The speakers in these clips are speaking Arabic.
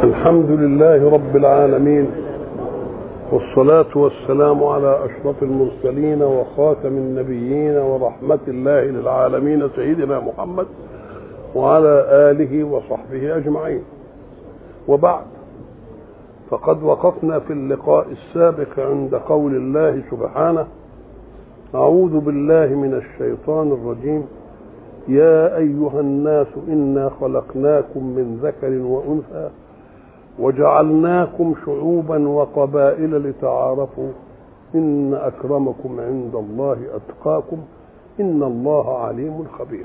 الحمد لله رب العالمين، والصلاة والسلام على أشرف المرسلين وخاتم النبيين ورحمة الله للعالمين سيدنا محمد وعلى آله وصحبه أجمعين. وبعد، فقد وقفنا في اللقاء السابق عند قول الله سبحانه: أعوذ بالله من الشيطان الرجيم، يا أيها الناس إنا خلقناكم من ذكر وأنثى وجعلناكم شعوبا وقبائل لتعارفوا إن أكرمكم عند الله أتقاكم إن الله عليم خبير.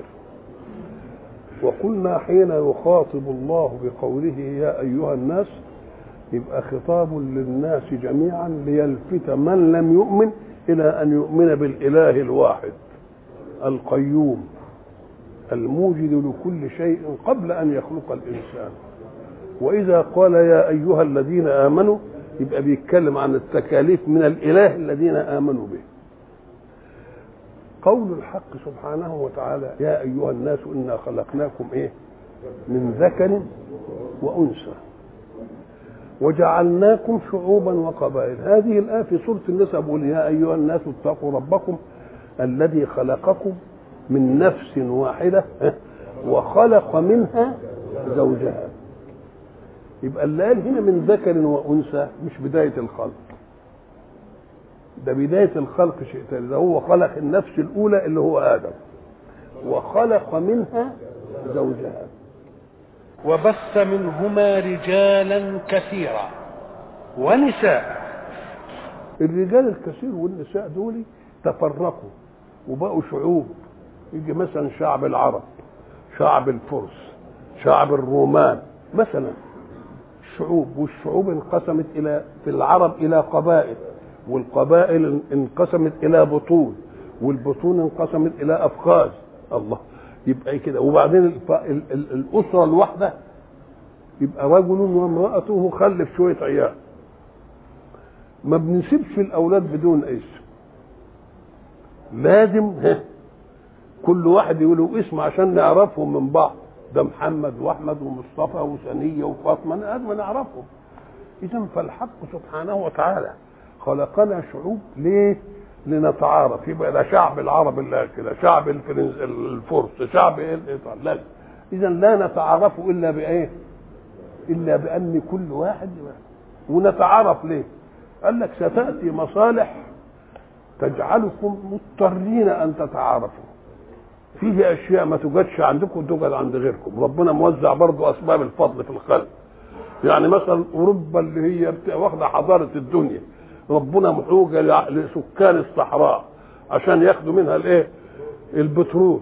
وقلنا حين يخاطب الله بقوله يا أيها الناس يبقى خطاب للناس جميعا ليلفت من لم يؤمن إلى أن يؤمن بالإله الواحد القيوم الموجد لكل شيء قبل أن يخلق الإنسان. وإذا قال يا أيها الذين آمنوا يبقى بيتكلم عن التكاليف من الإله الذين آمنوا به. قول الحق سبحانه وتعالى يا أيها الناس إنا خلقناكم من ذكر وأنثى وجعلناكم شعوبا وقبائل. هذه الآية في سورة النساء بيقول يا أيها الناس اتقوا ربكم الذي خلقكم من نفس واحدة وخلق منها زوجها. يبقى اللي قال هنا من ذكر وأنثى مش بداية الخلق، ده بداية الخلق شيء ثاني. ده هو خلق النفس الأولى اللي هو آدم وخلق منها زوجها وبث منهما رجالا كثيرا ونساء. الرجال الكثير والنساء دول تفرقوا وبقوا شعوب. يجي مثلا شعب العرب، شعب الفرس، شعب الرومان مثلا شعوب، والشعوب انقسمت في العرب إلى قبائل، والقبائل انقسمت إلى بطون، والبطون انقسمت إلى أفخاذ. الله، يبقى كده. وبعدين الأسرة الواحدة يبقى رجل وامرأته خلف شوية عيال. ما بنسيبش الأولاد بدون اسم، لازم كل واحد يقولوا اسم عشان نعرفهم من بعض. ده محمد واحمد ومصطفى وسنية وفاطمة ما نعرفهم. إذن فالحق سبحانه وتعالى خلقنا شعوب ليه؟ لنتعارف. يبقى ده شعب العرب اللي كده، شعب الفرس، شعب الايطال. إذا لا نتعارف إلا بإيه؟ إلا بأن كل واحد. ونتعارف ليه؟ قال لك ستأتي مصالح تجعلكم مضطرين أن تتعارفوا. فيه أشياء ما توجدش عندكم توجد عند غيركم. ربنا موزع برضو أسباب الفضل في الخلق. يعني مثلا أوروبا اللي هي واخدة حضارة الدنيا، ربنا محوجة لسكان الصحراء عشان ياخدوا منها البترول،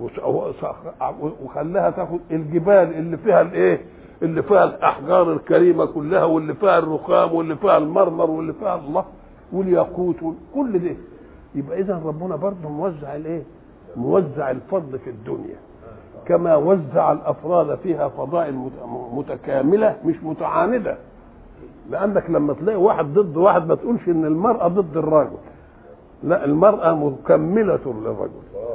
وخلاها تاخد الجبال اللي فيها الأحجار الكريمة كلها، واللي فيها الرخام، واللي فيها المرمر، واللي فيها الله والياقوت كل ده. يبقى إذا ربنا برضه موزع الفضل في الدنيا، كما وزع الافراد فيها فضائل متكامله مش متعانده. لانك لما تلاقي واحد ضد واحد ما تقولش ان المراه ضد الرجل، لا، المراه مكمله للرجل.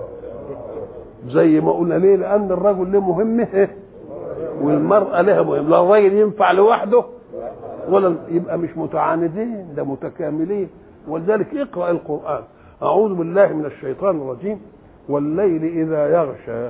زي ما قلنا ليه؟ لان الرجل له مهمه والمراه لها مهمه. لا الراجل ينفع لوحده ولا يبقى مش متعاندين، ده متكاملين. ولذلك اقرا القران. اعوذ بالله من الشيطان الرجيم والليل إذا يغشى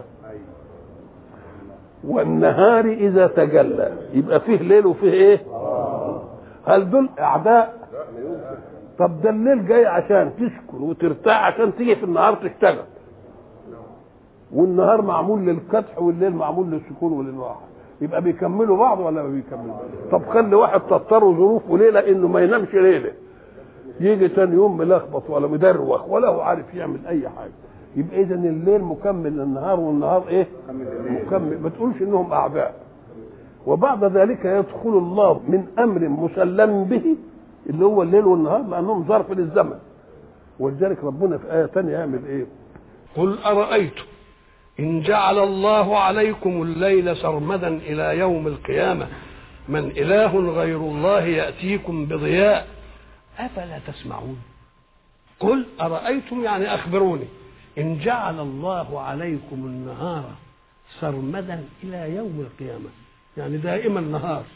والنهار إذا تجلى. يبقى فيه ليل وفيه هل دول أعداء؟ طب ده الليل جاي عشان تسكن وترتاح، عشان تيجي في النهار تشتغل. والنهار معمول للكدح والليل معمول للسكون وللراحة. يبقى بيكملوا بعض ولا ما بيكملوا؟ طب خلي واحد تضطر ظروفه ليلة إنه ما ينامش ليلة، يجي تاني يوم ملخبط ولا مدروخ ولا هو عارف يعمل أي حاجة. يبقى إذا الليل مكمل للنهار والنهار مكمل. ما تقولش انهم اعداء. وبعد ذلك يدخل الله من امر مسلم به اللي هو الليل والنهار، لانهم ظرف للزمن. ولذلك ربنا في آية ثانية يعمل قل أرأيتم إن جعل الله عليكم الليل سرمدا إلى يوم القيامة من إله غير الله يأتيكم بضياء أفلا تسمعون. قل أرأيتم يعني أخبروني إن جعل الله عليكم النهار سرمدا إلى يوم القيامة، يعني دائما نهار،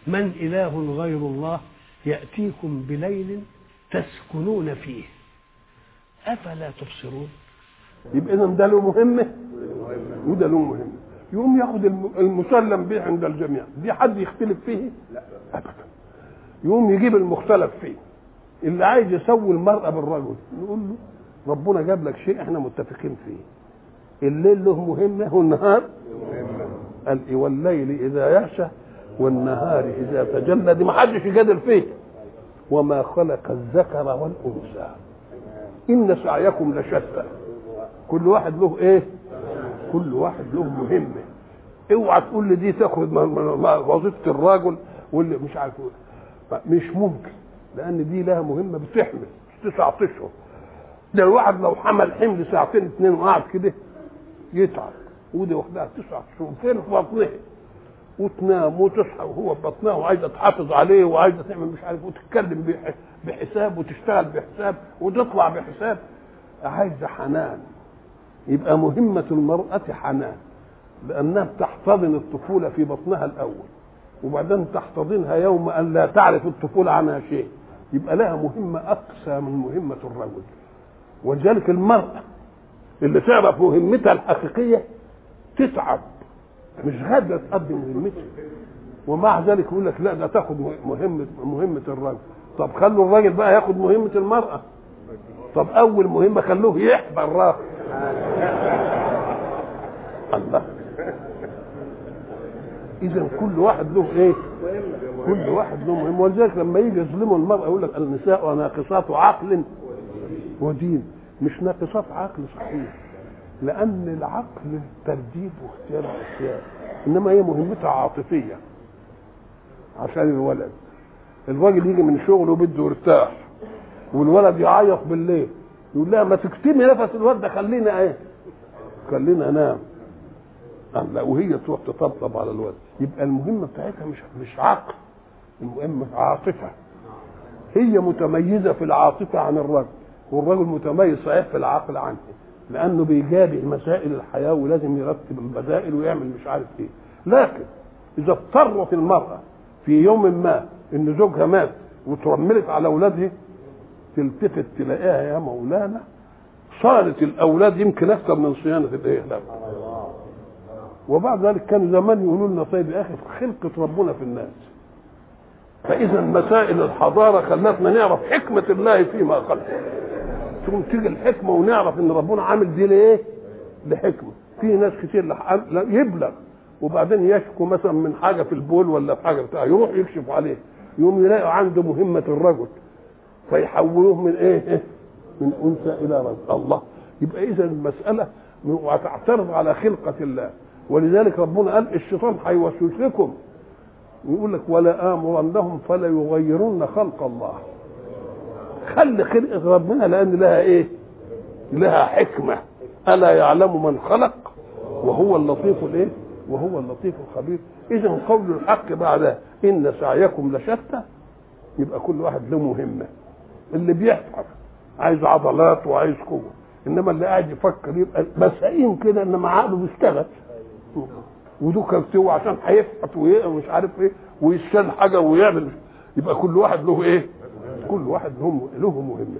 من إله غير الله يأتيكم بليل تسكنون فيه أفلا تبصرون. يبقى إذن ده له مهمة وده له مهمة. يقوم ياخد المسلم به عند الجميع، دي حد يختلف فيه؟ لا أبدا. يقوم يجيب المختلف فيه، اللي عايز يسوي المرأة بالرجل نقول له ربنا جاب لك شيء احنا متفقين فيه، الليل له مهمة والنهار قال إيه والليل إذا يغشى والنهار إذا تجلى، دي ما حدش يجادل فيه. وما خلق الذكر والأنثى إن سعيكم لشتى. كل واحد له إيه؟ كل واحد له مهمة. اوعى تقول لي دي تاخد وظيفة الراجل واللي مش عارف مش ممكن، لأن دي لها مهمة بتحمل 9 أشهر. ده الواحد لو حمل حمل 2 2 وقعد كده يتعب، ودي وحدها 9 أشهر فين في بطنها، وتنام وتصحى وهو في بطنها وعايزه تحافظ عليه وعايزه تعمل مش عارف وتتكلم بحساب وتشتغل بحساب وتطلع بحساب، عايزه حنان. يبقى مهمة المرأة حنان، لأنها بتحتضن الطفولة في بطنها الأول، وبعدين تحتضنها يوم أن لا تعرف الطفولة عنها شيء، يبقى لها مهمة أقسى من مهمة الرجل. ولذلك المرأة اللي تعرف مهمتها الحقيقية تتعب، مش قادرة تقدم مهمتها، ومع ذلك يقول لك لا ده تاخد مهمة الرجل. طب خلوا الراجل بقى ياخد مهمة المرأة. طب أول مهمة خلوه يحبى الراجل. الله. إذا كل واحد له إيه؟ كل واحد له مهم. ولذلك لما يجي يظلموا المرأة يقول لك النساء ناقصات عقل ودين. مش ناقصات عقل صحيح، لأن العقل ترديد واختيار الأشياء، إنما هي مهمتها عاطفية. عشان الراجل يجي من شغله وبده يرتاح، والولد يعيط بالليل يقول لها ما تكتمي نفس الولد ده، خلينا ايه، خلينا انام. لا، وهي تروح تطبطب على الولد. يبقى المهمه بتاعتها مش عقل، المهمه عاطفه. هي متميزه في العاطفه عن الرجل، والرجل متميز صحيح في العقل عنه، لانه بيجابه مسائل الحياه ولازم يرتب البدائل ويعمل مش عارف ايه. لكن اذا اضطرت المراه في يوم ما ان زوجها مات وترملت على اولادها، تلتفت تلاقيها يا مولانا صارت الاولاد يمكن اكثر من صيانه الايه. وبعد ذلك كان زمان يقولوا لنا طيب يا اخي خلقه ربنا في الناس، فاذا مسائل الحضاره خلتنا نعرف حكمه الله فيما خلق. ثم تيجي الحكمه ونعرف ان ربنا عامل دي ليه؟ لحكمه. في ناس كتير يبلغ وبعدين يشكو مثلا من حاجه في البول ولا في حاجه بتاع، يروح يكشف عليه يقوم يلاقوا عنده مهمه الرجل، فيحولوه من ايه؟ من انثى الى رجل. الله. يبقى اذا المساله وتعترض على خلقه الله. ولذلك ربنا قال الشيطان هيوسوس لكم، يقول لك ولا امرنهم فلا يغيرن خلق الله. خلي خلقه ربنا لان لها ايه؟ لها حكمه. الا يعلم من خلق وهو اللطيف الايه؟ وهو اللطيف الخبير. اذا قول الحق بعد ان سعيكم لشتى، يبقى كل واحد له مهمه. اللي بيحفر عايز عضلات وعايز قوه، انما اللي قاعد يفكر يبقى مسائين كده انما عقله بيشتغل، ودوكرته عشان هيفحط ومش عارف ايه ويشيل حاجه ويعمل. يبقى كل واحد له ايه؟ كل واحد له مهمه.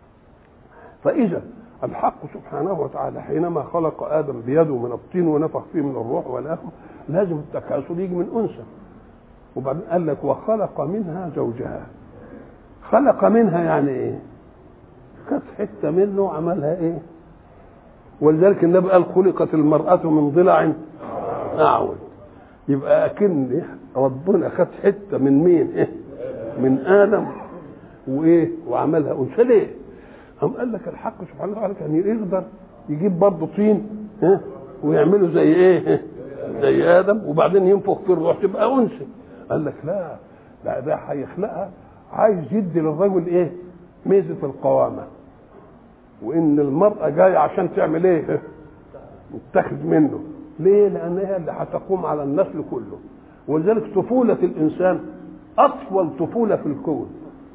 فاذا الحق سبحانه وتعالى حينما خلق ادم بيده من الطين ونفخ فيه من الروح والاخر، لازم التكاثر يجي من انثى. وبعدين قال لك وخلق منها زوجها. خلق منها يعني ايه؟ كانت حته منه وعملها ايه؟ ولذلك النبي قال خلقت المرأة من ضلع أعوج. يبقى أكن ربنا خد حته من مين؟ إيه؟ من آدم وايه؟ وعملها انثى. ليه؟ قام قال لك الحق سبحانه وتعالى كان يقدر يجيب برضه طين ويعمله زي ايه؟ زي ادم، وبعدين ينفخ في الروح تبقى انثى. قال لك لا ده هيخلقها، عايز يدي للرجل ايه؟ ميزه القوامه، وان المراه جايه عشان تعمل ايه؟ تتخذ منه. ليه؟ لانها اللي هتقوم على النسل كله. ولذلك طفوله الانسان اطول طفوله في الكون.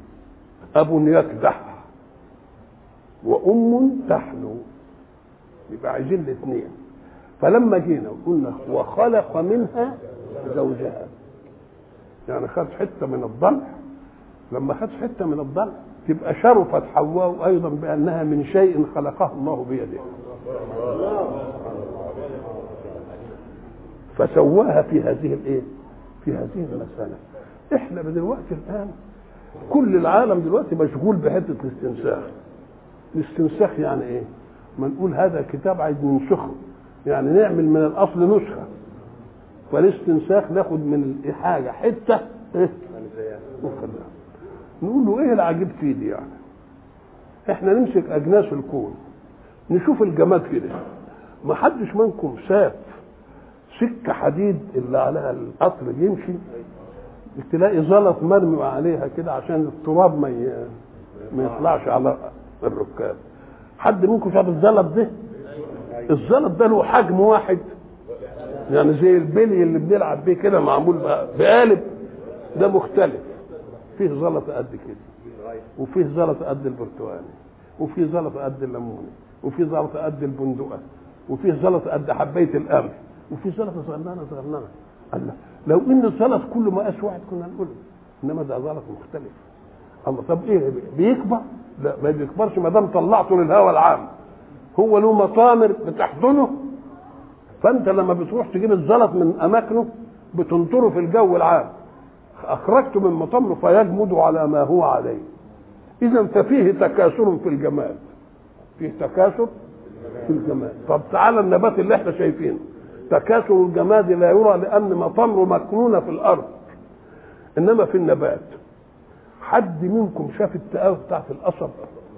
اب يكدح وام تحنو، يبقى عايزين الاثنين. فلما جينا وقلنا وخلق منها زوجها، يعني خد حته من الضلع. لما خد حته من الضلع تبقى شرفت حواء ايضا بانها من شيء خلقه الله بيده، فسواها في هذه الايه؟ في هذه المساله. احنا دلوقتي الان كل العالم دلوقتي مشغول بحته الاستنساخ. الاستنساخ يعني ايه؟ ما نقول هذا كتاب عايز ننسخه، يعني نعمل من الاصل نسخه. فالاستنساخ ناخد من حاجه حته ايه وخلاها. نقول له ايه العجيب فيه دي؟ يعني احنا نمسك اجناس الكون نشوف الجماد كده، ما حدش منكم شاف سكه حديد اللي عليها القطر يمشي تلاقي زلط مرمي عليها كده عشان التراب ما يطلعش على الركاب. حد منكم شاف الزلط ده؟ الزلط ده له حجم واحد، يعني زي البلي اللي بنلعب بيه كده معمول بقالب، ده مختلف. فيه زلط قد كده، وفيه زلط قد البرتقالي، وفيه زلط قد الليموني، وفيه زلط قد البندقه، وفيه زلط قد حبايه القمح، وفيه زلط صغننه. الله، لو ان الزلط كله مقاس واحد كنا نقول، انما ده زلط مختلف. الله، طب ايه بيكبر؟ لا ما بيكبرش ما دام طلعته للهواء العام. هو له مطامر بتحضنه، فانت لما بتروح تجيب الزلط من اماكنه بتنطره في الجو العام، اخرجته من مطامره فيجمد على ما هو عليه. اذا ففيه تكاثر في الجماد، فيه تكاثر في الجماد. طب تعالى النبات اللي احنا شايفينه، تكاثر الجماد لا يرى لان مطامره مكنونه في الارض. انما في النبات حد منكم شاف التقاوي بتاعت القصب؟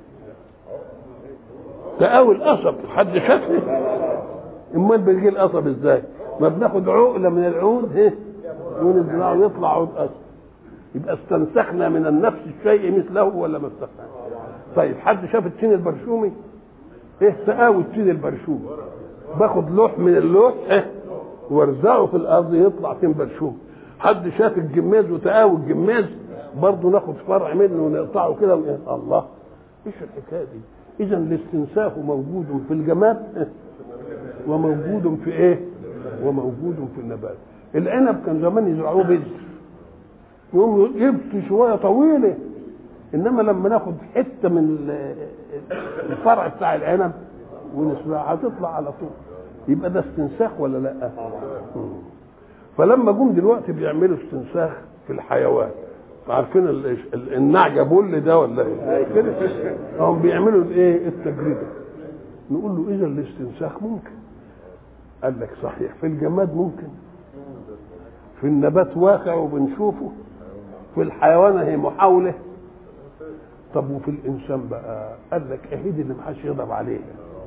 تقاوي القصب حد شافه؟ امال بيجي القصب ازاي؟ ما بناخد عقله من العود ونزرعه ويطلع عود قصب. يبقى استنسخنا من النفس الشيء مثله ولا ما استنسخنا؟ طيب حد شاف التين البرشومي؟ ايه تقاوي التين البرشومي؟ باخد لوح من اللوح وارزعه في الارض يطلع تين برشومي. حد شاف الجماز وتقاوي الجماز؟ برضه ناخد فرع منه ونقطعه كده الله، ايش الحكايه دي؟ اذا الاستنساخ موجود في الجماد وموجود في ايه؟ وموجود في النبات. العنب كان زمان يزرعوه بذر، يقوم يبكي شويه طويله، انما لما ناخد حته من الفرع بتاع العنب ونسرعها تطلع على طول. يبقى ده استنساخ ولا لا؟ فلما جم دلوقتي بيعملوا استنساخ في الحيوان، عارفين النعجه بول ده ولا ايه كده، هم بيعملوا الايه التجربه. نقول له اذا الاستنساخ ممكن. قال لك صحيح، في الجماد ممكن، في النبات واقع وبنشوفه، في الحيوان هي محاوله. طب وفي الانسان بقى؟ قال لك اهيد اللي محدش يضرب عليه.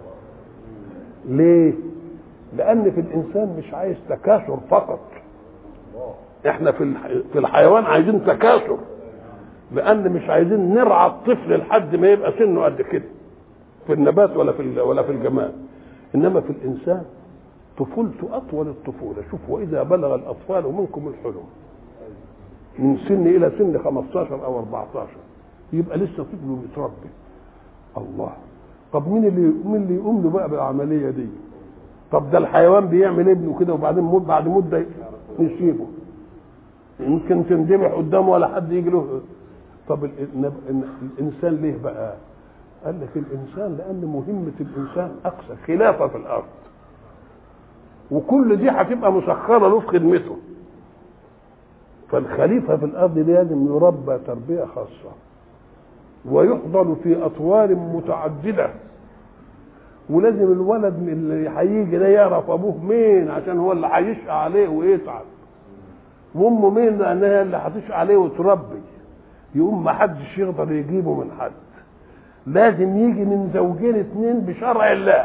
ليه؟ لان في الانسان مش عايز تكاثر فقط. احنا في الحيوان عايزين تكاثر، لان مش عايزين نرعى الطفل لحد ما يبقى سنه قد كده في النبات ولا في الجماد. انما في الانسان طفولته اطول الطفوله. شوف، واذا بلغ الاطفال منكم الحلم من سن الى سن 15 او 14 يبقى لسه طفل بيتربي. الله، طب مين اللي يقوم له بقى بالعمليه دي؟ طب ده الحيوان بيعمل ابنه كده وبعدين بعد مده يسيبه، يمكن تندمح قدامه ولا حد يجي له. طب الانسان ليه بقى؟ قال لك الانسان لان مهمه الانسان اقصى خلافه في الارض، وكل دي هتبقى مسخره له في خدمته. فالخليفه في الارض لازم يربى تربيه خاصه ويحضن في اطوار متعدده، ولازم الولد اللي هيجي ده يعرف ابوه مين عشان هو اللي هيشقى عليه ويتعب، وامه مين لانها اللي هتشقى عليه وتربي. يقوم ما حدش يقدر يجيبه من حد، لازم يجي من زوجين اثنين بشرع الله.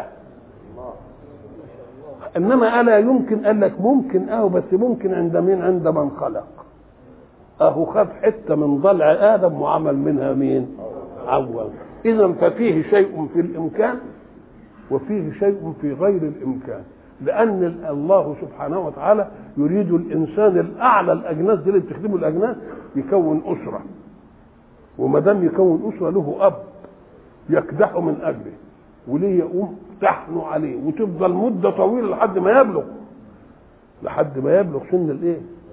انما الا يمكن؟ قال لك ممكن بس ممكن عند مين؟ عند من خلق. خد حته من ضلع ادم وعمل منها مين؟ عوض. اذا ففيه شيء في الامكان وفيه شيء في غير الامكان، لان الله سبحانه وتعالى يريد الانسان الاعلى الاجناس دي اللي بتخدمه الاجناس يكون اسره، وما دام يكون اسره له اب يكدحه من اجله وليه يقوم تحنو عليه وتفضل مده طويله لحد ما يبلغ سن الايه؟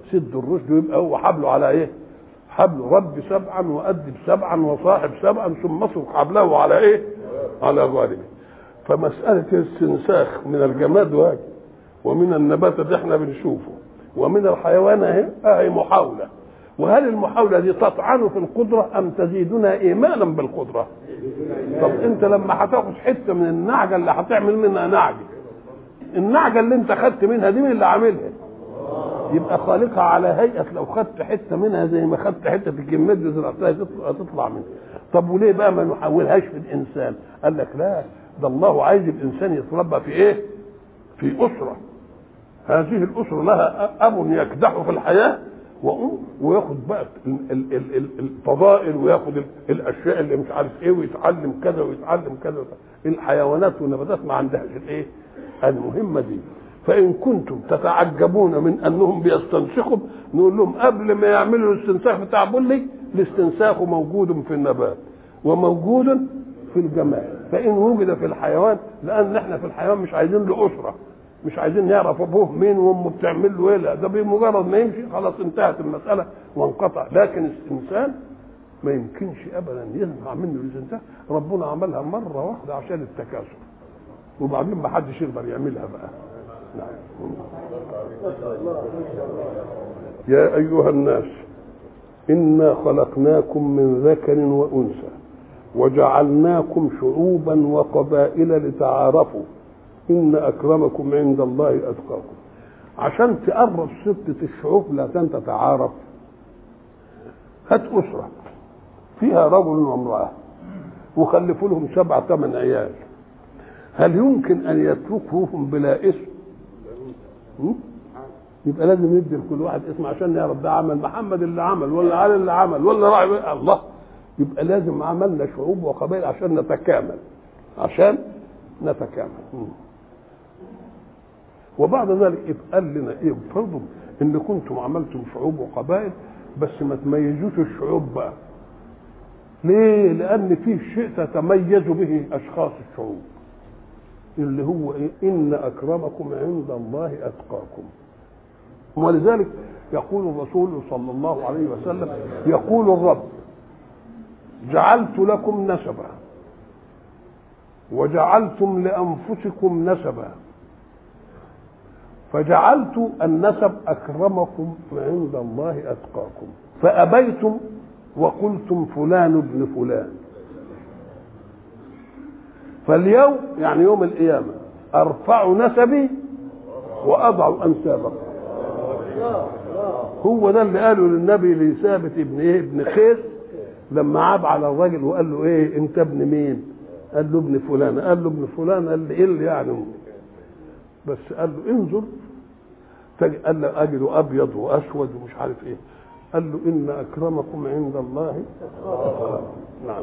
سد الرشد، ويبقى هو حبله على ايه؟ حبله رب سبعا وأدب سبعا وصاحب سبعا ثم اصرف حبله على ايه؟ على غالبه. فمسألة الاستنساخ من الجماد واجب، ومن النبات اللي احنا بنشوفه، ومن الحيوان اهي محاولة. وهل المحاولة دي تطعن في القدرة أم تزيدنا إيمانا بالقدرة؟ طب أنت لما هتاخد حتة من النعجة اللي هتعمل منها نعجة، النعجة اللي أنت خدت منها دي مين اللي عاملها؟ يبقى خالقها على هيئة لو خدت حتة منها زي ما خدت حتة الجماد اللي زرعتها تطلع منها. طب وليه بقى ما نحولهاش في الإنسان؟ قال لك لا، ده الله عايز الإنسان يتربى في إيه؟ في أسرة. هذه الأسرة لها أب يكدح في الحياة وياخد بقى الفضائل وياخد الاشياء اللي مش عارف ايه، ويتعلم كذا ويتعلم كذا. الحيوانات والنباتات ما عندهاش الايه؟ المهمه دي. فان كنتم تتعجبون من انهم بيستنسخوا، نقول لهم قبل ما يعملوا الاستنساخ بتاع بولي، الاستنساخ موجود في النبات وموجود في الجماد. فان وجد في الحيوان، لان احنا في الحيوان مش عايزين له اسره، مش عايزين نعرف ابوه مين وامه بتعمل له ايه، لا ده بمجرد ما يمشي خلاص انتهت المساله وانقطع. لكن الانسان ما يمكنش ابدا ينفع منه الاستنساخ. ربنا عملها مره واحده عشان التكاثر، وبعدين ما حدش يقدر يعملها بقى. نعم. يا ايها الناس انا خلقناكم من ذكر وانثى وجعلناكم شعوبا وقبائل لتعارفوا إن أكرمكم عند الله أتقاكم. عشان تقرب ستة الشعوب لا تتعارف، هات أسرة فيها رجل وامرأة وخلفوا لهم 7 8 عيال، هل يمكن أن يتركوهم بلا اسم؟ يبقى لازم ندي لكل واحد اسم عشان نعرف ده عمل محمد اللي عمل ولا علي اللي عمل ولا راعي الله. يبقى لازم عملنا شعوب وقبائل عشان نتكامل، عشان نتكامل. وبعد ذلك قال لنا ايه؟ فرضوا ان كنتم عملتم شعوب وقبائل بس ما تميزوش الشعوب بقى. ليه؟ لان في شيء تتميز به اشخاص الشعوب اللي هو ايه؟ ان اكرمكم عند الله اتقاكم. ولذلك يقول الرسول صلى الله عليه وسلم، يقول الرب جعلت لكم نسبا وجعلتم لانفسكم نسبا فجعلت النسب أكرمكم عند الله أتقاكم، فأبيتم وقلتم فلان ابن فلان. فاليوم يعني يوم القيامة أرفع نسبي وأضع أنسابكم. هو ده اللي قاله للنبي لثابت ابن ايه؟ ابن قيس، لما عاب على الراجل وقال له ايه انت ابن مين؟ قال له ابن فلان. قال له ابن فلان؟ قال له ايه اللي يعني؟ بس قال له انظر، قال له اجد ابيض واسود ومش عارف ايه. قال له ان اكرمكم عند الله اتقاكم. نعم.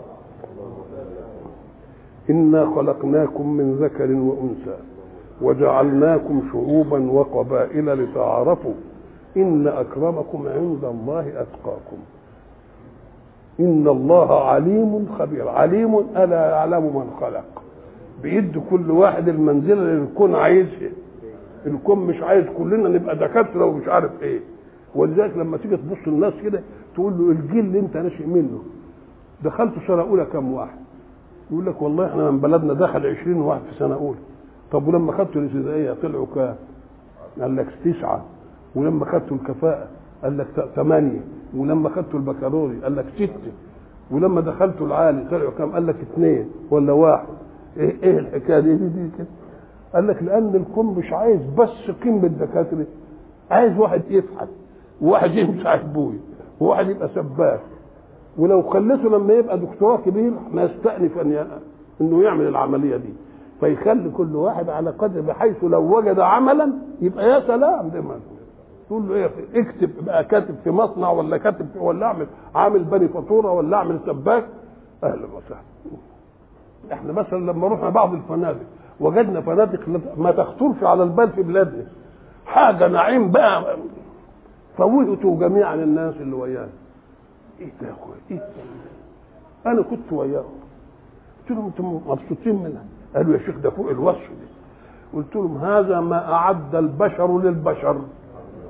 انا خلقناكم من ذكر وانثى وجعلناكم شعوبا وقبائل لتعارفوا ان اكرمكم عند الله اتقاكم ان الله عليم خبير. عليم الا يعلم من خلق، بيد كل واحد المنزله اللي الكون عايزها. الكون مش عايز كلنا نبقى دكاتره ومش عارف ايه. ولذلك لما تيجي تبص للناس كده تقول له الجيل اللي انت ناشئ منه دخلت سنه اولى كم واحد؟ يقول لك والله احنا من بلدنا دخل 20 واحد في سنه اولى. طب ولما خدتوا الابتدائيه طلعوا كام؟ قال لك 9. ولما خدتوا الكفاءه قال لك 8. ولما خدتوا البكالوري قال لك 6. ولما دخلتوا العالي طلعوا كام؟ قال لك 2 ولا 1. ايه الحكايه دي كده؟ قال لك لان الكون مش عايز بس قيمه الدكاتره، عايز واحد يفحت وواحد يمسح بوي وواحد يبقى سباك. ولو خليته لما يبقى دكتوراه كبير ما يستأنف انه يعمل العمليه دي، فيخلي كل واحد على قدر بحيث لو وجد عملا يبقى يا سلام. ده تقول له ايه؟ اكتب بقى كاتب في مصنع ولا كاتب ولا عامل بني فاتوره ولا اعمل سباك. اهلا وسهلا. احنا مثلا لما رحنا بعض الفنادق وجدنا فنادق ما تخطرش على البال في بلادنا، حاجه نعيم بقى. فوهتوا جميعا الناس اللي ويانا. ايه ده يا اخويا؟ ايه ده؟ انا كنت وياهم قلت لهم انتم مبسوطين منها؟ قالوا يا شيخ ده فوق الوصف دي. قلت لهم هذا ما اعد البشر للبشر.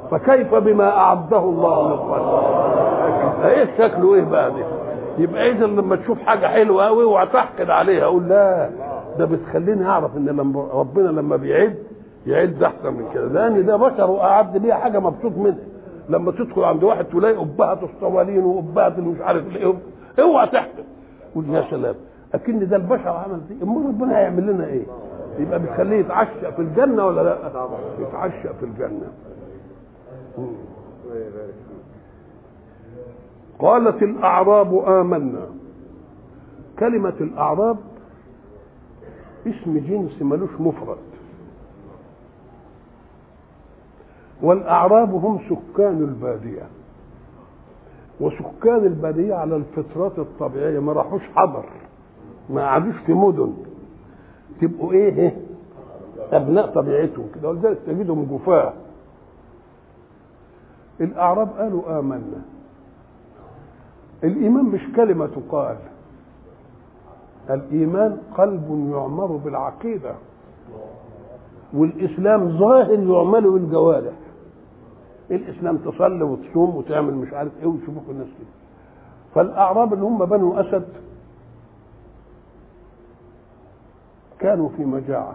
فكيف بما اعده الله للظالمين؟ ايه شكله ايه بقى ده؟ يبقى اذا لما تشوف حاجه حلوه قوي اوعى تحقد عليها، اقول لا ده بتخليني اعرف ان لما ربنا لما يعد احسن من كده، لان ده بشر واعد ليها حاجه مبسوط منها. لما تدخل عند واحد تلاقي قبهه الصوالين وقبهه اللي مش عارف ايه، اوعى تحقد، قول يا سلام اكن ده البشر عمل دي، امال ربنا هيعمل لنا ايه؟ يبقى بتخليه يتعشى في الجنه ولا لا؟ يتعشى في الجنه. قالت الاعراب آمنا. كلمة الاعراب اسم جنس ملوش مفرد، والاعراب هم سكان البادية، وسكان البادية على الفطرات الطبيعية ما راحوش حضر، ما قعدوش في مدن، تبقوا ايه ابناء طبيعتهم كده، ولذلك تجدهم جفاة. الاعراب قالوا آمنا. الايمان مش كلمة تقال، الايمان قلب يعمر بالعقيدة، والاسلام ظاهر يعمل بالجوارح. الاسلام تصلي وتصوم وتعمل مش عارف ايه ويشوفوك الناس كده. فالاعراب اللي هم بنو اسد كانوا في مجاعة،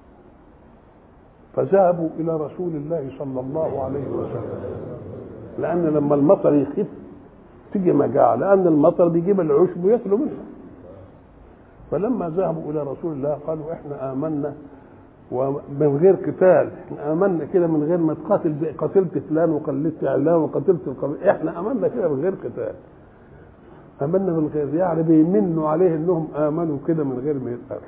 فذهبوا الى رسول الله صلى الله عليه وسلم، لان لما المطر يخف تيجي مجاعة، لان المطر بيجيب العشب وياكلوا منها. فلما ذهبوا الى رسول الله قالوا احنا آمنا ومن غير قتال، احنا آمنا كده من غير ما تقاتل، قتلت فلان وقتلت علان وقتلت القبيل، احنا آمنا كده من غير قتال. آمنا من غير، يعني بيمنوا عليه انهم آمنوا كده من غير ما يتقاتلوا.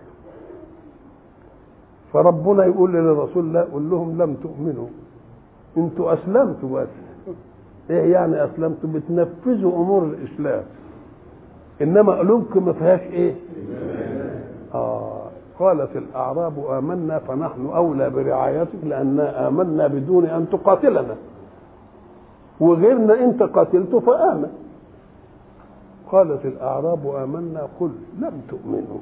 فربنا يقول للرسول الله قل لهم لم تؤمنوا، انتوا اسلمتوا بس. ايه يعني اسلمتوا؟ بتنفذوا امور الاسلام، انما قلوبكم ما فيهاش ايه. قالت الاعراب آمنا فنحن اولى برعايتك لاننا آمنا بدون ان تقاتلنا، وغيرنا انت قاتلته فآمن. قالت الاعراب آمنا قل لم تؤمنوا.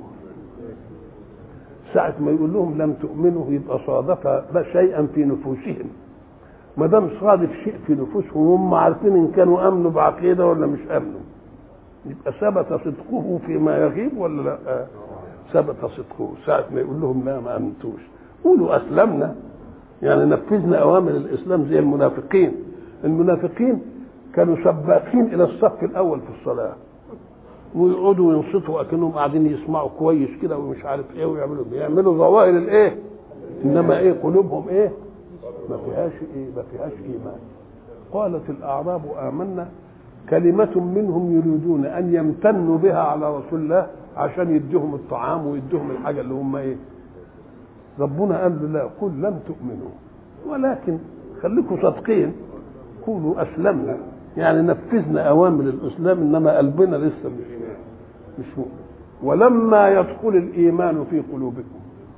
ساعة ما يقول لهم لم تؤمنوا يبقى صادف شيئا في نفوسهم. ما دام صادف شيء في نفوسهم هم عارفين ان كانوا امنوا بعقيده ولا مش امنوا، يبقى ثبت صدقه فيما يغيب ولا لا؟ ثبت صدقه. ساعة ما يقول لهم لا ما امنتوش قولوا اسلمنا، يعني نفذنا اوامر الاسلام. زي المنافقين كانوا سباقين الى الصف الاول في الصلاه، ويقعدوا ينصتوا اكنهم قاعدين يسمعوا كويس كده ومش عارف ايه، ويعملوا ظواهر الايه، انما ايه قلوبهم ايه ما فيهاش ايه، ما فيهاش ايمان. قالت الاعراب آمنا، كلمة منهم يريدون ان يمتنوا بها على رسول الله عشان يديهم الطعام ويديهم الحاجة اللي هم ايه. ربنا قال له لا، قل لم تؤمنوا ولكن خليكم صادقين، قولوا اسلمنا، يعني نفذنا اوامر الاسلام انما قلبنا لسه مش مؤمن. ولما يدخل الايمان في قلوبكم،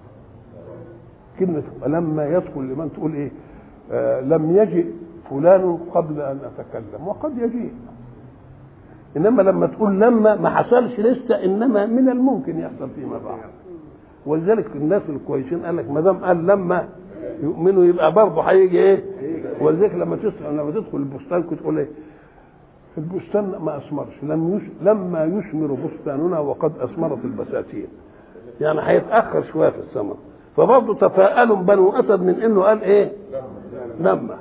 كلمة لما يدخل الايمان تقول ايه؟ لم يجئ فلان قبل ان اتكلم، وقد يجيء. انما لما تقول لما ما حصلش لسه، انما من الممكن يحصل فيما بعد. ولذلك الناس الكويسين قال لك ما دام قال لما يؤمنوا يبقى برضه هيجي ايه. ولذلك لما تدخل البستان كنت تقول ايه؟ البستان ما اثمرش، لما يثمر بستاننا وقد اثمرت البساتين، يعني هيتاخر شويه في الثمر. فبرضه تفاءلوا بنو اسد من انه قال ايه؟ لما.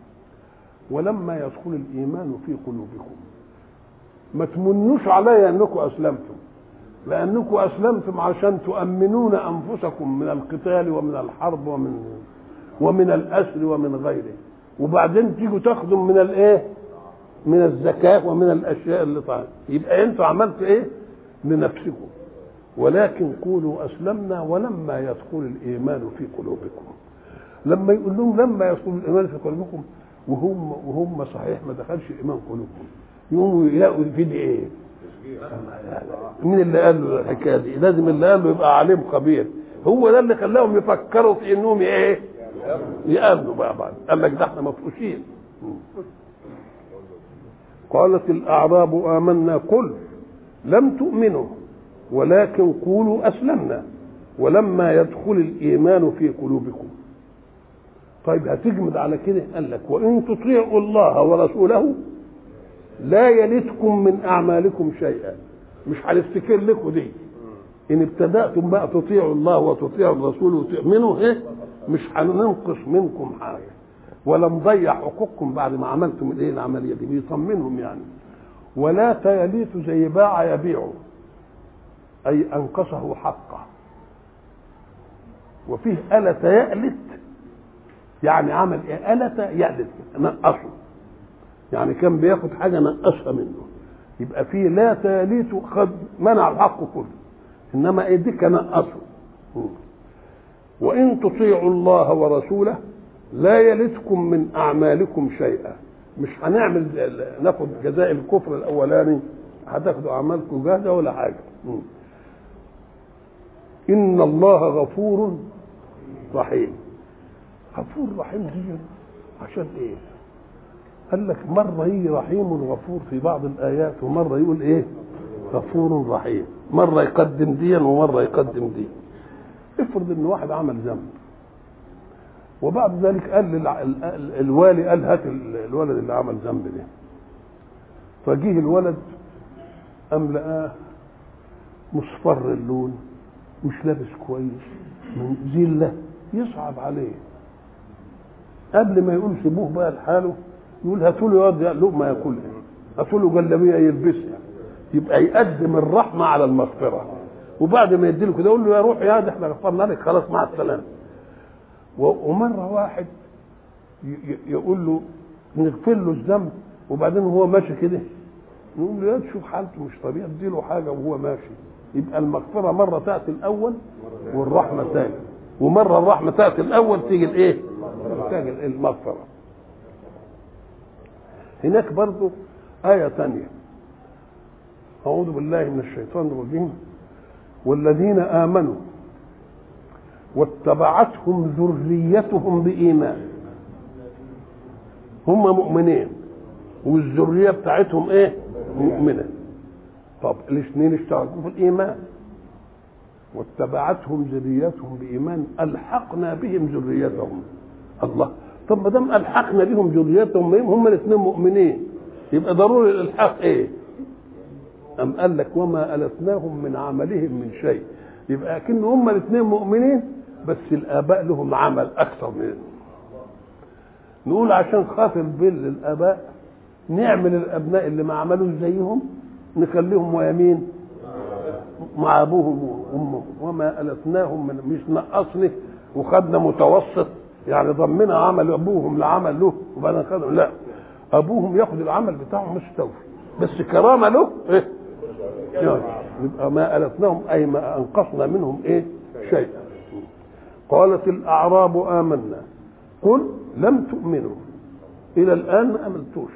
ولما يدخل الايمان في قلوبكم، ما تمنوش علي انكم اسلمتم، لانكم اسلمتم عشان تؤمنون انفسكم من القتال ومن الحرب ومن الاسر ومن غيره، وبعدين تيجوا تاخذوا من الايه؟ من الزكاه ومن الاشياء اللي طالعه. يبقى انتوا عملتوا ايه؟ لنفسكم. ولكن قولوا اسلمنا ولما يدخل الايمان في قلوبكم. لما يقول لهم لما يدخل الايمان في قلوبكم وهم صحيح ما دخلش الايمان قلوبكم، يقوموا يلاقوا في دي ايه؟ مين اللي قال له الحكايه دي؟ لازم اللي قال له يبقى عليم خبير، هو ده اللي خلاهم يفكروا في انهم ايه؟ يقابلوا بقى بعض. قال لك ده احنا مفروشين. قالت الاعراب آمنا قل لم تؤمنوا ولكن قولوا اسلمنا ولما يدخل الايمان في قلوبكم. طيب هتجمد على كده؟ قال لك وإن تطيعوا الله ورسوله لا يلتكم من أعمالكم شيئا. مش هنفتكر لكم دي، إن ابتدأتم بقى تطيعوا الله وتطيعوا الرسول وتؤمنوا مش هننقص منكم حاجة ولا نضيع حقوقكم بعد ما عملتم العملية دي. بيطمنهم يعني. ولا تيليتوا زي باع يبيعوا، أي أنقصه حقه. وفيه ألت يألت، يعني عمل إيه؟ ألت يألت، نقصه، يعني كان بياخد حاجة نقصها منه. يبقى فيه لا تيليتوا خد منع الحق كله، إنما إيديك نقصه. وإن تطيعوا الله ورسوله لا يلتكم من أعمالكم شيئا. مش هنعمل ناخد جزاء الكفر الأولاني، هتاخدوا أعمالكم جاهزة ولا حاجة. إن الله غفور رحيم. غفور رحيم دي عشان إيه؟ قال لك مرة يجي رحيم وغفور في بعض الآيات، ومرة يقول إيه؟ غفور رحيم. مرة يقدم دي ومرة يقدم دي. افرض إن واحد عمل ذنب وبعد ذلك قال الوالي قال هات الولد اللي عمل ذنب ده، فجيه الولد قام لقاه مصفر اللون، مش لابس كويس، من ذله، يصعب عليه. قبل ما يقول سيبوه بقى لحاله يقول هاتوا له ياض لقمه ياكلها، هاتوا له جلابيه يلبسها. يبقى يقدم الرحمه على المغفره. وبعد ما يديله كده يقول له يا روح يا ده احنا غفرنا لك خلاص مع السلامه. ومره واحد يقول له نغفر له الذنب، وبعدين هو ماشي كده نقول له يا تشوف حالته مش طبيعي، اديله حاجه وهو ماشي. يبقى المغفره مره تاتي الاول والرحمه ثاني، ومره الرحمه تاتي الاول تيجي الايه؟ تيجي المغفره. هناك برضو آية ثانية، أعوذ بالله من الشيطان الرجيم: والذين آمنوا واتبعتهم ذريتهم بإيمان. هم مؤمنين والذرية بتاعتهم إيه؟ مؤمنة. طب الاثنين اشتركوا في الإيمان. واتبعتهم ذريتهم بإيمان ألحقنا بهم ذريتهم. الله، طب ما دام ألحقنا بهم ذريتهم هم الاثنين مؤمنين، يبقى ضروري الإلحاق إيه؟ أم قال لك وما ألتناهم من عملهم من شيء. يبقى أكن هم الاثنين مؤمنين بس الآباء لهم عمل أكثر منهم. نقول عشان خاطر بر الآباء نعمل الأبناء اللي ما عملوش زيهم نخليهم ويمين مع أبوهم وأمهم. وما ألتناهم من، مش نقصني وخدنا متوسط يعني ضمنا عمل أبوهم لعمل له وبعدين خدوا، لا، أبوهم ياخد العمل بتاعهم مستوفي بس كرامة له إيه؟ يبقى ما ألتناهم أي ما أنقصنا منهم إيه؟ شيء. قالت الأعراب آمنا قل لم تؤمنوا، إلى الآن ما أمنتوش،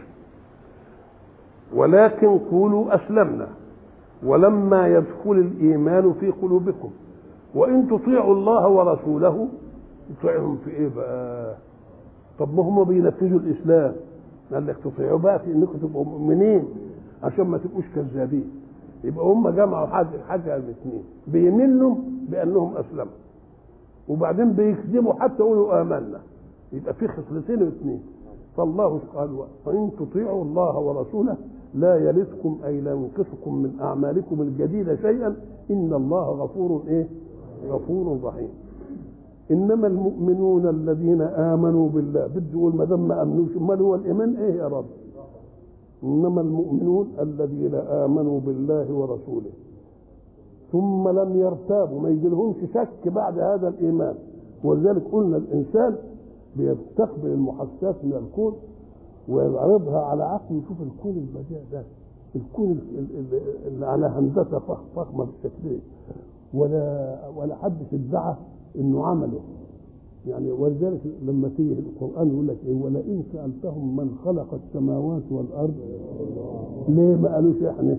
ولكن قولوا أسلمنا ولما يدخل الإيمان في قلوبكم وإن تطيعوا الله ورسوله. تطيعهم في إيه بقى؟ طب ما هم بينفذوا الإسلام، قال لك تطيعوا بقى في إنكم تبقوا مؤمنين عشان ما تبقوش كذابين. يبقى هم جمعوا حاجة الاثنين، بيمنوا بأنهم أسلموا وبعدين بيكذبوا حتى يقولوا آمنا. يبقى في خصلتين اثنين. فالله قال وإن تطيعوا الله ورسوله لا يلتكم أي لا ينقصكم من أعمالكم الجديدة شيئا إن الله غفور إيه؟ غفور رحيم. إنما المؤمنون الذين آمنوا بالله. بده يقول ما دام ما أمنوش امال هو الإيمان إيه يا رب؟ إنما المؤمنون الذين آمنوا بالله ورسوله ثم لم يرتابوا، ما يجيلهمش شك بعد هذا الإيمان. ولذلك قلنا الإنسان بيستقبل المحسات من الكون ويعرضها على عقله، يشوف الكون البديع ده، الكون اللي على هندسة فخمة بالشكل، ولا حدش ادعى انه عمله يعني. ولذلك لما تيجي القرآن يقول لك ايه؟ ولئن سألتهم من خلق السماوات والأرض، ليه ما قالوش احنا؟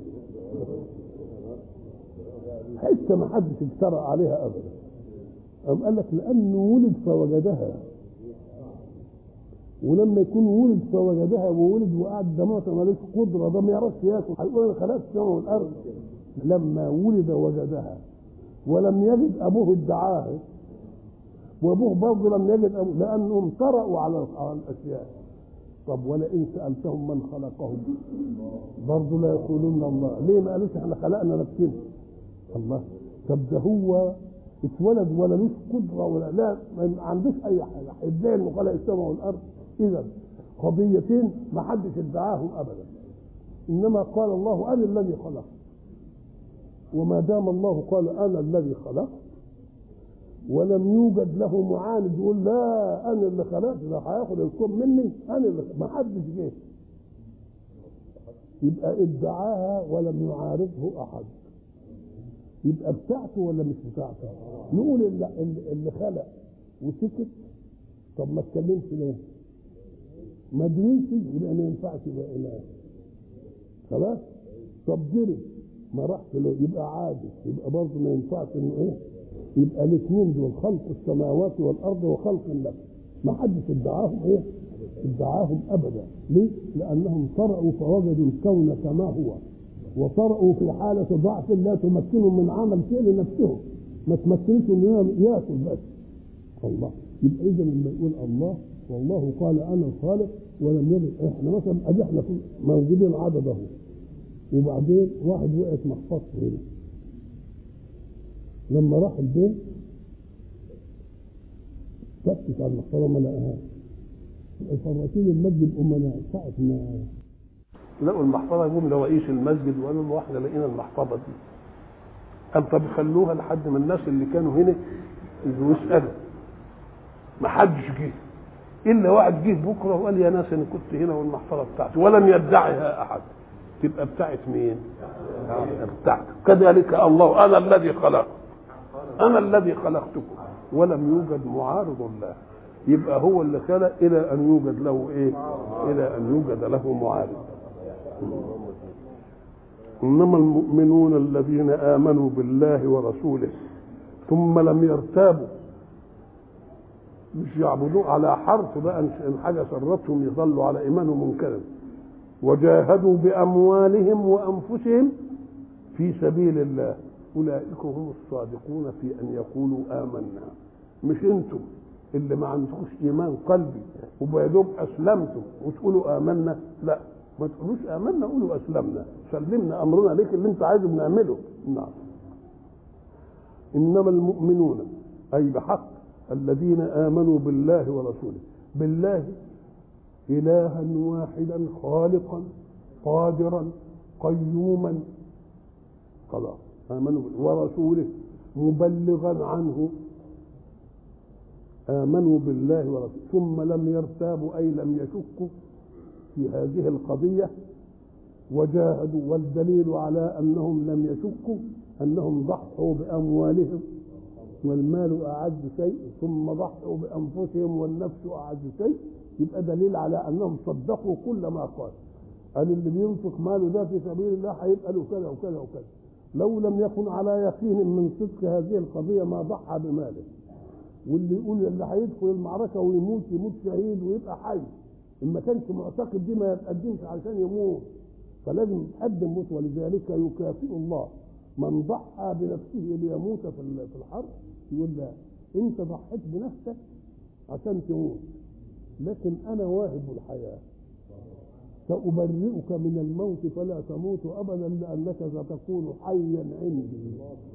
حتى ما حدش اجترأ عليها ابدا. قام قال لك لانه ولد فوجدها، ولما يكون ولد فوجدها وولد وقعد ده موت مالوش قدره، ده ما يعرفش ياكل، هيقول انا خلقت السماء والارض. لما ولد وجدها ولم يجد ابوه ادعاها وابوه برضه لم يجد أبوه لانهم طرأوا على الاشياء. طب ولئن سالتهم من خلقهم برضه لا يقولون الله. ليه ما قالوش احنا خلقنا نفسنا؟ الله. طب ده هو اتولد ولا له قدره ولا لا، ما عندوش اي حاجه، ازاي انه خلق السماء والارض؟ اذا قضيتين ما حدش ادعاهم ابدا، انما قال الله انا الذي خلق، وما دام الله قال انا الذي خلق ولم يوجد له معاند يقول لا انا اللي خلقت، ده هياخد الكون مني، انا اللي ما حدش جه، يبقى ادعاها ولم يعارضه احد، يبقى بتاعته ولا مش بتاعته؟ نقول اللي خلق وسكت، طب ما اتكلمش ليه؟ ما ادريش، يبقى ما ينفعش يبقى اله. خلاص؟ طب جري ما راحش له يبقى عاجز، يبقى برضه ما ينفعش انه ايه؟ يبقى الاثنين دول خلق السماوات والارض وخلق النفس، ما حدش ادعاهم ايه؟ ادعاهم ابدا. ليه؟ لانهم طرأوا فوجدوا الكون كما هو، وطرأوا في حالة ضعف لا تمكنهم من عمل شيء لنفسهم، ما تمكنش انه ياكل بس. الله. يبقى اذا لما يقول الله والله قال انا الخالق ولم يجد، احنا مثلا ادي احنا موجودين عدد اهو، وبعدين واحد وقعت محفظته هنا، لما راح البيت فتش على المحفظه ما لقاهاش، الفراشين المسجد امناء ساعه ما لقوا المحفظه يقوم لرئيس المسجد وقالوا له احنا لقينا المحفظه دي. قال طب خلوها لحد من الناس اللي كانوا هنا يسالوا. ما حدش جه الا واحد جه بكره وقال يا ناس انا كنت هنا والمحفظه بتاعتي، ولم يدعها احد. تبقى بتاعت مين؟ بتاعتك. كذلك الله انا الذي خلق، انا الذي خلقتكم ولم يوجد معارض له، يبقى هو اللي خلق الى ان يوجد له ايه؟ الى ان يوجد له معارض. انما المؤمنون الذين امنوا بالله ورسوله ثم لم يرتابوا، مش يعبدوه على حرف بقى ان حاجه سرتهم يظلوا على ايمانهم منكرا، وجاهدوا باموالهم وانفسهم في سبيل الله اولئك هم الصادقون في ان يقولوا امنا. مش انتم اللي ما عندكوش ايمان قلبي وبيدوب اسلمتم وتقولوا امنا، لا ما تقولوش امنا، قولوا اسلمنا، سلمنا امرنا ليك اللي انت عايزه بنعمله. نعم. انما المؤمنون اي بحق الذين امنوا بالله ورسوله، بالله الها واحدا خالقا قادرا قيوما، خلاص امنوا ورسوله مبلغا عنه، امنوا بالله ورسوله ثم لم يرتابوا اي لم يشكوا في هذه القضيه وجاهدوا، والدليل على انهم لم يشكوا انهم ضحوا باموالهم، والمال اعز شيء، ثم ضحوا بانفسهم والنفس اعز شيء، يبقى دليل على انهم صدقوا كل ما قال. قال اللي بينفق ماله ده في سبيل الله هيبقى له كذا وكذا وكذا، لو لم يكن على يقين من صدق هذه القضيه ما ضحى بماله. واللي يقول اللي هيدخل المعركه ويموت يموت شهيد ويبقى حي، ان ما كانش معتقد دي ما يتقدمش عشان يموت، فلازم يتقدم موت. ولذلك يكافئ الله من ضحى بنفسه ليموت في الحرب، يقول لا انت ضحيت بنفسك عشان تموت، لكن انا واهب الحياه سأبرئك من الموت فلا تموت ابدا لانك ستكون حيا عندي.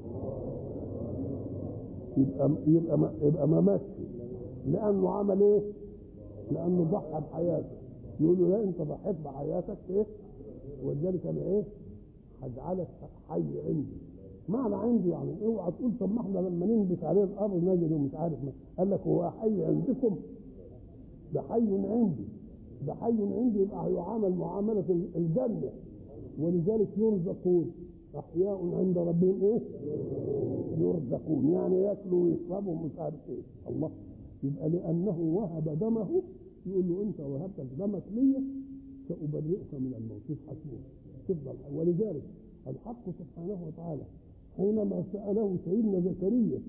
يبقى ما ماتش، لانه عمل ايه؟ لانه ضحى بحياته. يقول له لا انت ضحيت بحياتك ايه؟ ولذلك انا ايه؟ هجعلك حي عندي. معنى عندي يعني اوعى تقول طب ما احنا لما ننبت عليه الارض نجد ومش عارف ما. قال لك هو حي عندكم؟ ده حي عندي، ده حي عندي، يبقى هيعامل معامله الجنه. ولذلك يرزقون احياء عند ربهم ايه؟ يرزقون، يعني ياكلوا ويشربوا ومش عارف ايه. الله. يبقى لانه وهب دمه يقول له انت وهبت دمك ليا سأبرئك من الموت، تضحكون تفضل. ولذلك الحق سبحانه وتعالى حينما سأله سيدنا زكريا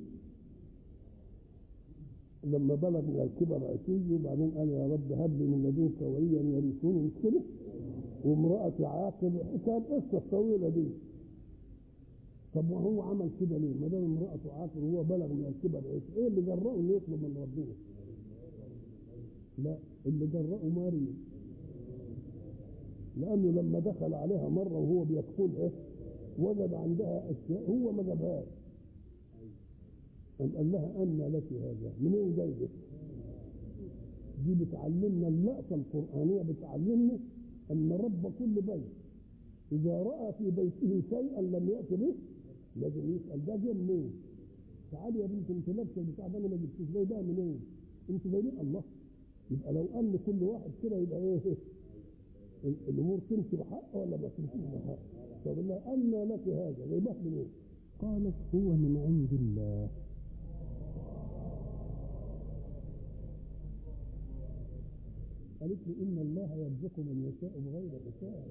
لما بلغ من الكبر عتيه وبعدين قال يا رب هب لي من لدنك وليا يرثني، مش كده؟ وامرأتي عاقر، كان قصة الطويلة دي. طب وهو عمل كده ليه؟ ما دام امرأته عاقر وهو بلغ من الكبر ايه اللي جرأه انه يطلب من ربنا؟ لا، اللي جرأه مريم، لأنه لما دخل عليها مرة وهو بيكفلها وجد عندها أشياء هو ما جابهاش. قال لها أن لك هذا؟ منين جاي ده؟ دي بتعلمنا اللقطة القرآنية، بتعلمنا أن رب كل بيت إذا رأى في بيته شيئا لم يأت به لازم يسأل ده جه منين؟ تعالي يا بنت انت لابسه البتاع ده، انا ما جبتوش، جاي بقى منين؟ انت جايبين الله. يبقى لو قال لكل واحد كده يبقى ايه؟ الامور تمشي بحق ولا ما تمشيش بحق؟ فقال لها أن لك هذا؟ جايبها منين؟ قالت هو من عند الله. قالت له إن الله يرزق من يشاء بغير حساب.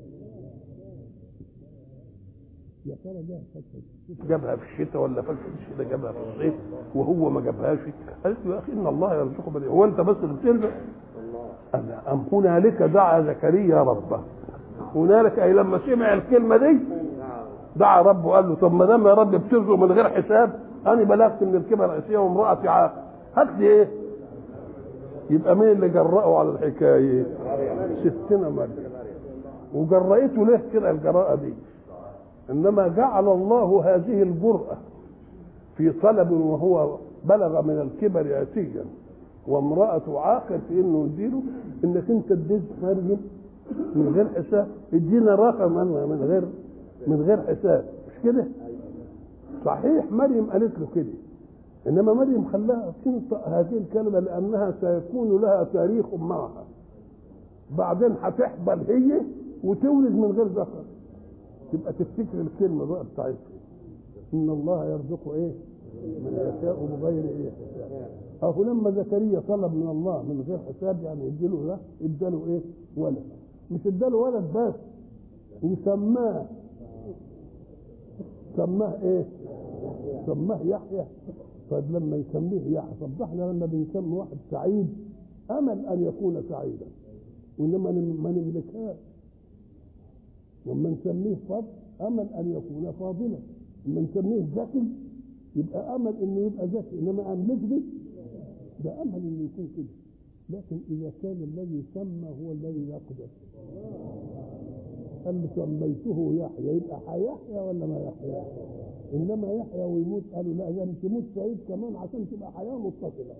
يا ترى جابها في الشتاء ولا فاكر في الشتاء جابها في الصيف وهو ما جابهاش؟ قالت له يا اخي ان الله يرزقه من، هو انت بس اللي بترزق؟ ام هنالك دعا زكريا ربه. هنالك اي لما سمع الكلمه دي دعا ربه، قال له طب ما دام يا رب بترزق من غير حساب، انا بلغت من الكبر الرئيسيه وامراتي عاقر، هات لي ايه؟ يبقى مين اللي جرأه على الحكايه؟ ستنا مريم. وجرأته ليه كده الجراءه دي؟ انما جعل الله هذه الجرأة في طلب وهو بلغ من الكبر عتيا وامرأته عاقر في انه يديله، انك انت اديت مريم من غير حساب، ادينا رقم من غير حساب، مش كده؟ صحيح مريم قالت له كده، انما مريم خلاها تنطق هذه الكلمة لانها سيكون لها تاريخ معها، بعدين هتحبل هي وتولد من غير ذكر، تبقى تفتكر الكلمه بقى بتاعتها ان الله يرزقه ايه؟ من يشاء بغير ايه؟ اهو لما زكريا طلب من الله من غير حساب، يعني يديله ده، اداله ايه؟ ولد. مش اداله ولد بس، وسماه ايه؟ سماه يحيى. طيب لما يسميه يحيى، طب احنا لما بنسمي واحد سعيد امل ان يكون سعيدا، وانما ما نملكهاش. لما نسميه فضل امل ان يكون فاضلا، لما نسميه ذكي يبقى امل انه يبقى ذكي، انما املك دي ده امل انه يكون كده. لكن اذا كان الذي سمى هو الذي يقدر، قال سميته يحيى، يبقى هيحيى ولا ما يحيى؟ انما يحيى ويموت، قالوا لا لازم تموت سعيد كمان عشان تبقى حياه متصله.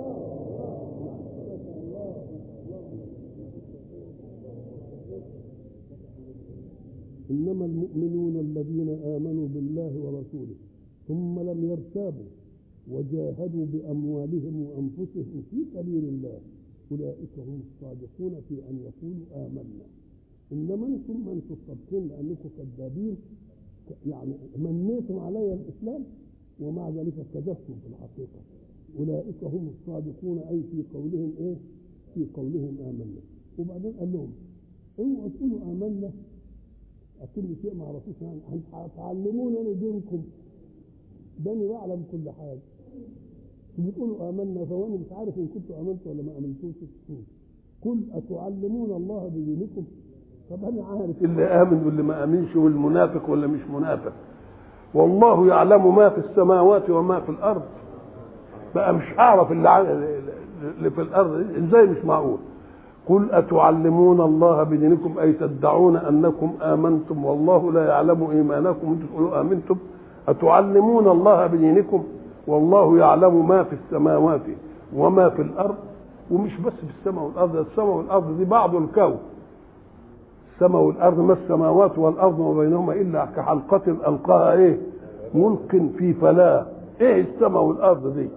إنما المؤمنون الذين آمنوا بالله ورسوله ثم لم يرتابوا وجاهدوا بأموالهم وأنفسهم في سبيل الله أولئك هم الصادقون في أن يقولوا آمنا. إنما أنتم الصادقين لأنكم كذابين، يعني منيتم علي الإسلام ومع ذلك كذبتم في الحقيقة. أولئك هم الصادقون أي في قولهم إيه؟ في قولهم آمنا. وبعدين قال لهم اوعوا تقولوا آمنا أكل شيء ما عرفوش، يعني هتعلمونني دينكم، ده أنا بعلم كل حاجة. بتقولوا آمنا فوأنا مش عارف إن كنتوا آمنتوا ولا ما آمنتوش. قل أتعلمون الله بدينكم؟ طب أنا عارف اللي آمن واللي ما آمنش والمنافق واللي مش منافق، والله يعلم ما في السماوات وما في الأرض. بقى مش أعرف اللي في الأرض إزاي؟ مش معقول. قل أتعلمون الله بدينكم أي تدعون أنكم آمنتم والله لا يعلم إيمانكم، أنتم تقولوا آمنتم. أتعلمون الله بدينكم والله يعلم ما في السماوات وما في الأرض. ومش بس في السماء والأرض، السماء والأرض دي بعض الكون، السماء والأرض ما السماوات والأرض وما بينهما إلا كحلقة ألقاها إيه؟ ملق في فلاة. إيه السماء والأرض دي؟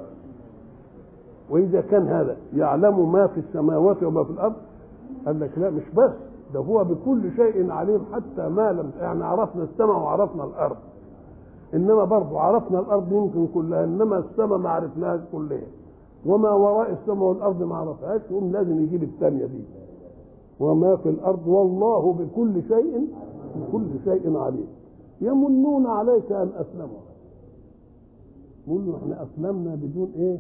وإذا كان هذا يعلم ما في السماوات وما في الأرض، قال لك لا مش بس ده، هو بكل شيء عليم حتى ما لم، يعني عرفنا السماء وعرفنا الأرض، إنما برضو عرفنا الأرض يمكن كلها، إنما السماء ما عرفناهاش كلها، وما وراء السماء والأرض ما عرفهاش، هم لازم يجيب الثانية دي. وما في الأرض والله بكل شيء عليم. يمنون عليك أن أسلموا، يقولوا احنا أسلمنا بدون إيه؟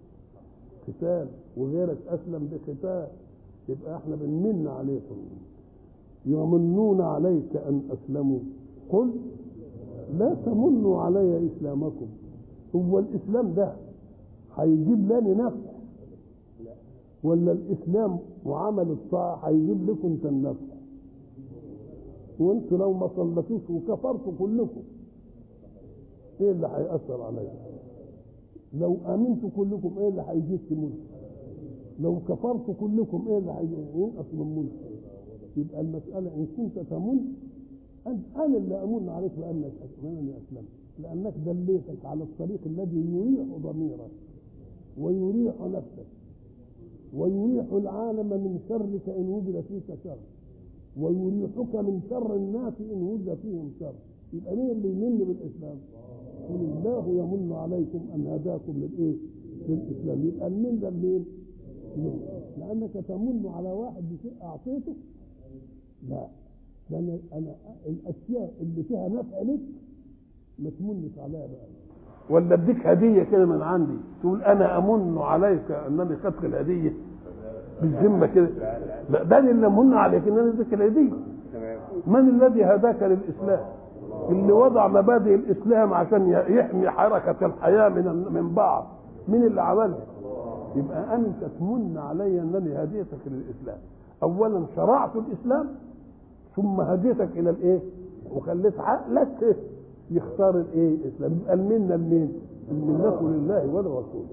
قتال، وغيرك أسلم بقتال، يبقى احنا بنمن عليكم. يمنون عليك أن أسلموا قل لا تمنوا علي إسلامكم. هو الإسلام ده هيجيب لنا نفع ولا الإسلام وعمل الطاعة هيجيب لكم انت النفع؟ وانتوا لو ما صلتوش وكفرتوا كلكم ايه اللي هيأثر عليكم؟ لو امنتوا كلكم ايه اللي هيجيكم ملك؟ لو كفرتوا كلكم ايه اللي هينقص من ملك؟ يبقى المسألة ان كنت تمن انا اللي امن عليك بانك اسلمت، لانك دليتك على الطريق الذي يريح ضميرك ويريح نفسك ويريح العالم من شرك ان وجد فيك شر ويريحك من شر الناس ان وجد فيهم شر. يبقى مين اللي يمن بالاسلام؟ قل الله يمن عليكم ان هداكم للايه؟ للاسلام. يبقى المن ده منين؟ لانك تمن على واحد بشيء اعطيته؟ لا، ده انا الاشياء اللي فيها نفع لك ما تمنش عليها بقى. ولا اديك هديه كده من عندي تقول انا امن عليك انني خدت الهديه بالذمه كده؟ لا، ده اللي امن عليك ان انا اديك الهديه. من الذي هداك للاسلام؟ اللي وضع مبادئ الاسلام عشان يحمي حركه الحياه من بعض. مين اللي عملها؟ يبقى انت تمن علي انني هديتك للاسلام. اولا شرعت الاسلام ثم هديتك الى الايه؟ وخليت عقلك يختار الايه؟ الاسلام. يبقى المنه لمين؟ المنه لله ولرسوله.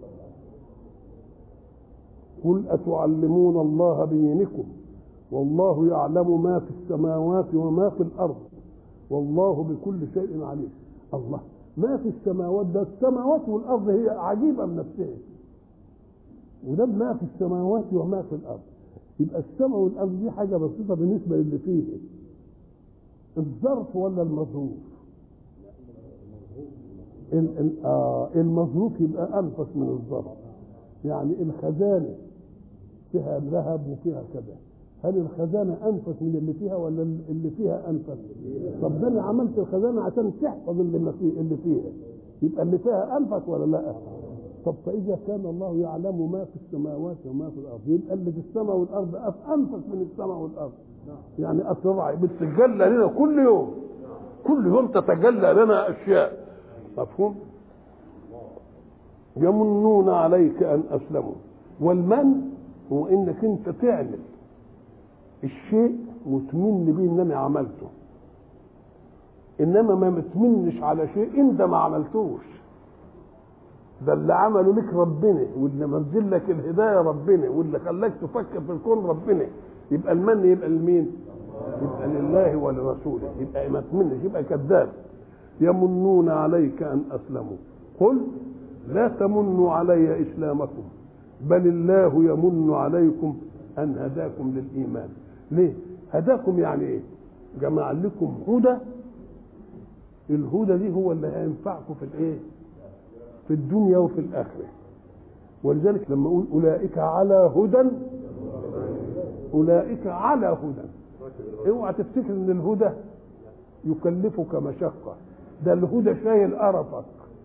قل اتعلمون الله بدينكم والله يعلم ما في السماوات وما في الارض والله بكل شيء عليم. الله، ما في السماوات ده السماوات والارض هي عجيبه من نفسها، وده ما في السماوات وما في الارض. يبقى السماء والارض دي حاجه بسيطه بالنسبه للي فيه. الظرف ولا المظروف؟ المظروف يبقى انفس من الظرف. يعني الخزانه فيها ذهب وفيها كذا، هل الخزانه انفس من اللي فيها ولا اللي فيها انفس؟ طب ده انا عملت الخزانه عشان تحفظ اللي فيها، يبقى اللي فيها انفس ولا لا؟ طب فاذا كان الله يعلم ما في السماوات وما في الارض يبقى اللي في السماء والارض انفس من السماء والارض. يعني اطلع بتتجلى لنا كل يوم، كل يوم تتجلى لنا اشياء. مفهوم؟ يمنون عليك ان اسلموا. والمن هو انك انت تعمل الشيء وتمن بيه ان انا عملته، انما ما متمنش على شيء انت ما عملتوش. ده اللي عمله لك ربنا، واللي منزل لك الهدايه ربنا، واللي خلاك تفكر في الكون ربنا. يبقى المن يبقى لمين؟ يبقى لله ولرسوله. يبقى ما تمنش، يبقى كذاب. يمنون عليك ان اسلموا قل لا تمنوا علي اسلامكم بل الله يمن عليكم ان هداكم للايمان. ليه هداكم؟ يعني ايه؟ جمع لكم هدى. الهدى دي هو اللي هينفعكم في الايه؟ في الدنيا وفي الاخره. ولذلك لما اقول اولئك على هدى، اولئك على هدى، اوعى تفتكر ان الهدى يكلفك مشقه. ده الهدى شايل قرفك،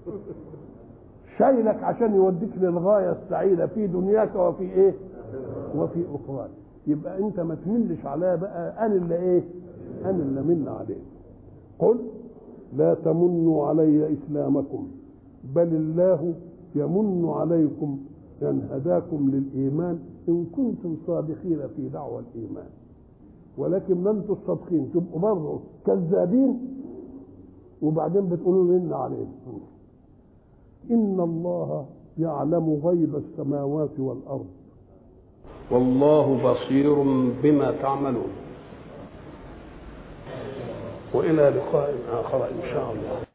شايلك عشان يوديك للغايه السعيده في دنياك وفي ايه؟ وفي اخراك. يبقى انت ما تملش عليها بقى، انا اللي ايه؟ انا اللي من عليه. قل لا تمنوا علي اسلامكم بل الله يمن عليكم ان هداكم للايمان ان كنتم صادقين في دعوى الايمان. ولكن ما انتم الصادقين تبقوا برضه كذابين وبعدين بتقولوا منا عليه. ان الله يعلم غيب السماوات والارض والله بصير بما تعملون. والى لقاء اخر ان شاء الله.